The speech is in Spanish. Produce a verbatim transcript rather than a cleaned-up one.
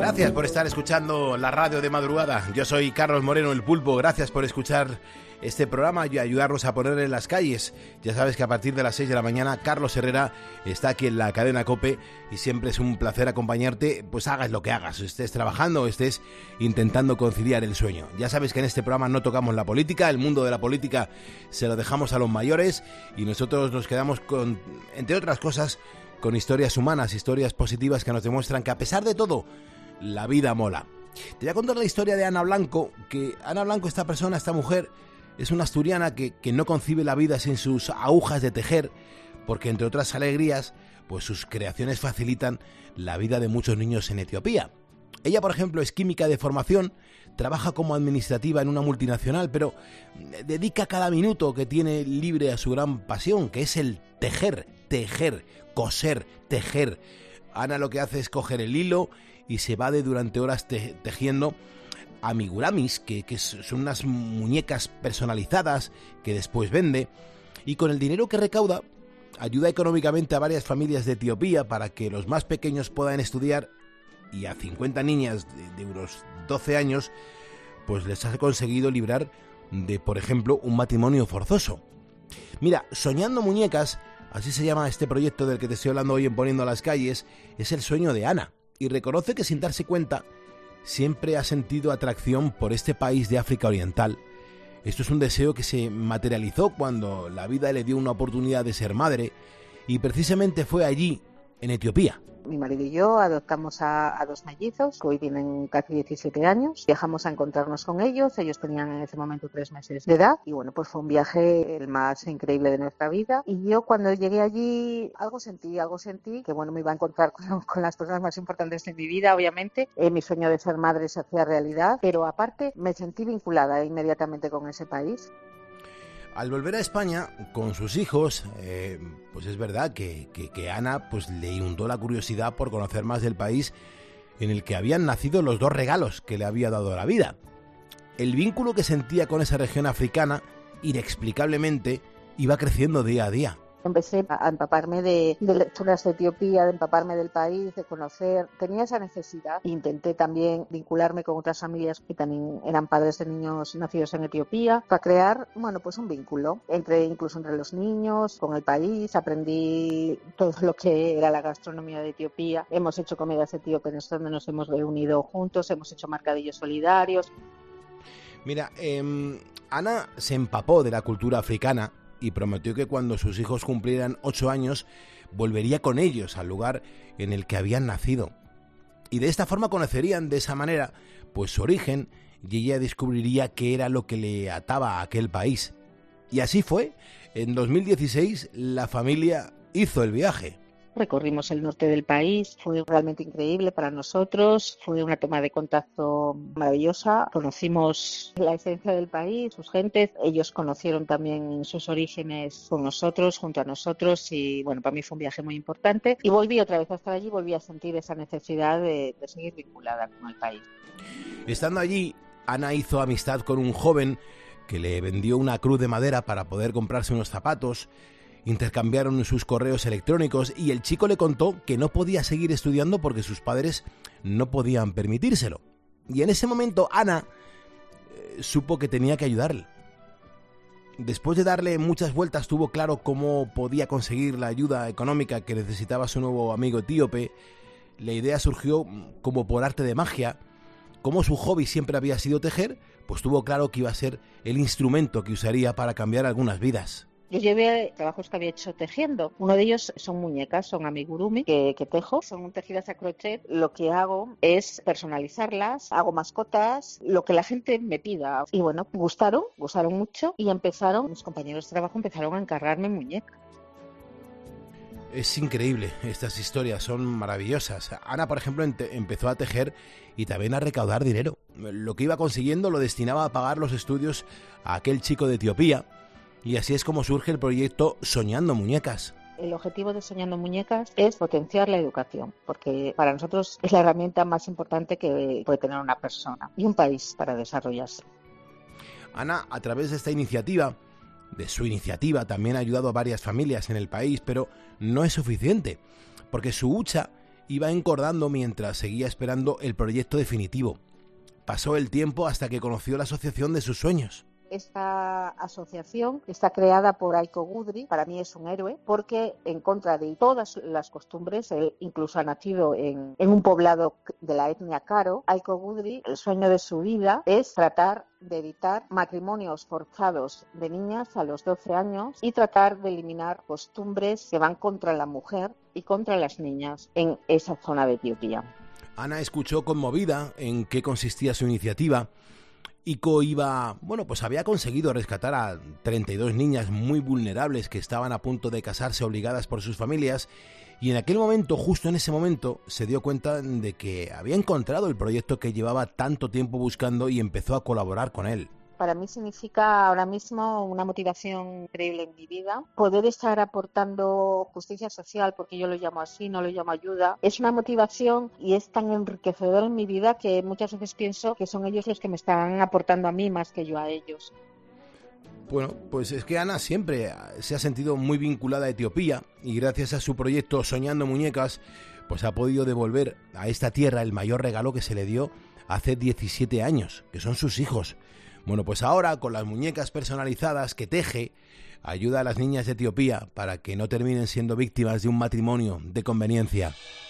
Gracias por estar escuchando la radio de madrugada. Yo soy Carlos Moreno, el Pulpo. Gracias por escuchar este programa y ayudarnos a poner en las calles. Ya sabes que a partir de las seis de la mañana Carlos Herrera está aquí en la cadena COPE y siempre es un placer acompañarte, pues hagas lo que hagas, estés trabajando o estés intentando conciliar el sueño. Ya sabes que en este programa no tocamos la política, el mundo de la política se lo dejamos a los mayores y nosotros nos quedamos con, entre otras cosas, con historias humanas, historias positivas que nos demuestran que a pesar de todo, la vida mola. Te voy a contar la historia de Ana Blanco, que Ana Blanco, esta persona, esta mujer, es una asturiana que, que no concibe la vida sin sus agujas de tejer, porque entre otras alegrías, pues sus creaciones facilitan la vida de muchos niños en Etiopía. Ella, por ejemplo, es química de formación, trabaja como administrativa en una multinacional, pero dedica cada minuto que tiene libre a su gran pasión, que es el tejer, tejer, coser, tejer. Ana lo que hace es coger el hilo y se va de durante horas te, tejiendo amiguramis, que, que son unas muñecas personalizadas que después vende, y con el dinero que recauda ayuda económicamente a varias familias de Etiopía para que los más pequeños puedan estudiar, y a cincuenta niñas de, de unos doce años pues les ha conseguido librar de, por ejemplo, un matrimonio forzoso. Mira, Soñando Muñecas, así se llama este proyecto del que te estoy hablando hoy en Poniendo a las Calles, es el sueño de Ana, y reconoce que sin darse cuenta siempre ha sentido atracción por este país de África Oriental. Esto es un deseo que se materializó cuando la vida le dio una oportunidad de ser madre, y precisamente fue allí, en Etiopía. Mi marido y yo adoptamos a, a dos mellizos, que hoy tienen casi diecisiete años. Viajamos a encontrarnos con ellos, ellos tenían en ese momento tres meses de edad, y bueno, pues fue un viaje el más increíble de nuestra vida. Y yo cuando llegué allí, algo sentí, algo sentí, que bueno, me iba a encontrar con, con las personas más importantes de mi vida, obviamente. Eh, mi sueño de ser madre se hacía realidad, pero aparte me sentí vinculada inmediatamente con ese país. Al volver a España con sus hijos, eh, pues es verdad que, que, que Ana pues le inundó la curiosidad por conocer más del país en el que habían nacido los dos regalos que le había dado la vida. El vínculo que sentía con esa región africana, inexplicablemente, iba creciendo día a día. Empecé a empaparme de, de lecturas de Etiopía, de empaparme del país, de conocer. Tenía esa necesidad. Intenté también vincularme con otras familias que también eran padres de niños nacidos en Etiopía, para crear, bueno, pues un vínculo entre, incluso entre los niños, con el país. Aprendí todo lo que era la gastronomía de Etiopía. Hemos hecho comidas etíopes donde nos hemos reunido juntos, hemos hecho mercadillos solidarios. Mira, eh, Ana se empapó de la cultura africana y prometió que cuando sus hijos cumplieran ocho años volvería con ellos al lugar en el que habían nacido. Y de esta forma conocerían de esa manera pues su origen, y ella descubriría qué era lo que le ataba a aquel país. Y así fue. En dos mil dieciséis la familia hizo el viaje. Recorrimos el norte del país, fue realmente increíble para nosotros, fue una toma de contacto maravillosa, conocimos la esencia del país, sus gentes, ellos conocieron también sus orígenes con nosotros, junto a nosotros, y bueno, para mí fue un viaje muy importante, y volví otra vez a estar allí, volví a sentir esa necesidad de, de seguir vinculada con el país. Estando allí, Ana hizo amistad con un joven que le vendió una cruz de madera para poder comprarse unos zapatos. Intercambiaron sus correos electrónicos y el chico le contó que no podía seguir estudiando porque sus padres no podían permitírselo. Y en ese momento Ana eh, supo que tenía que ayudarle. Después de darle muchas vueltas, tuvo claro cómo podía conseguir la ayuda económica que necesitaba su nuevo amigo etíope. La idea surgió como por arte de magia. Como su hobby siempre había sido tejer, pues tuvo claro que iba a ser el instrumento que usaría para cambiar algunas vidas. Yo llevé trabajos que había hecho tejiendo. Uno de ellos son muñecas, son amigurumi que, que tejo. Son tejidas a crochet. Lo que hago es personalizarlas, hago mascotas, lo que la gente me pida. Y bueno, gustaron, gustaron mucho y empezaron, mis compañeros de trabajo empezaron a encargarme muñecas. Es increíble, estas historias son maravillosas. Ana, por ejemplo, ente- empezó a tejer y también a recaudar dinero. Lo que iba consiguiendo lo destinaba a pagar los estudios a aquel chico de Etiopía. Y así es como surge el proyecto Soñando Muñecas. El objetivo de Soñando Muñecas es potenciar la educación, porque para nosotros es la herramienta más importante que puede tener una persona y un país para desarrollarse. Ana, a través de esta iniciativa, de su iniciativa, también ha ayudado a varias familias en el país, pero no es suficiente, porque su hucha iba encordando mientras seguía esperando el proyecto definitivo. Pasó el tiempo hasta que conoció la asociación de sus sueños. Esta asociación está creada por Aiko Gudri. Para mí es un héroe porque, en contra de todas las costumbres, él incluso ha nacido en, en un poblado de la etnia Karo. Aiko Gudri, el sueño de su vida es tratar de evitar matrimonios forzados de niñas a los doce años y tratar de eliminar costumbres que van contra la mujer y contra las niñas en esa zona de Etiopía. Ana escuchó conmovida en qué consistía su iniciativa. Aiko iba, bueno, pues había conseguido rescatar a treinta y dos niñas muy vulnerables que estaban a punto de casarse obligadas por sus familias, y en aquel momento, justo en ese momento, se dio cuenta de que había encontrado el proyecto que llevaba tanto tiempo buscando y empezó a colaborar con él. Para mí significa ahora mismo una motivación increíble en mi vida. Poder estar aportando justicia social, porque yo lo llamo así, no lo llamo ayuda, es una motivación y es tan enriquecedor en mi vida que muchas veces pienso que son ellos los que me están aportando a mí más que yo a ellos. Bueno, pues es que Ana siempre se ha sentido muy vinculada a Etiopía y gracias a su proyecto Soñando Muñecas, pues ha podido devolver a esta tierra el mayor regalo que se le dio hace diecisiete años, que son sus hijos. Bueno, pues ahora con las muñecas personalizadas que teje, ayuda a las niñas de Etiopía para que no terminen siendo víctimas de un matrimonio de conveniencia.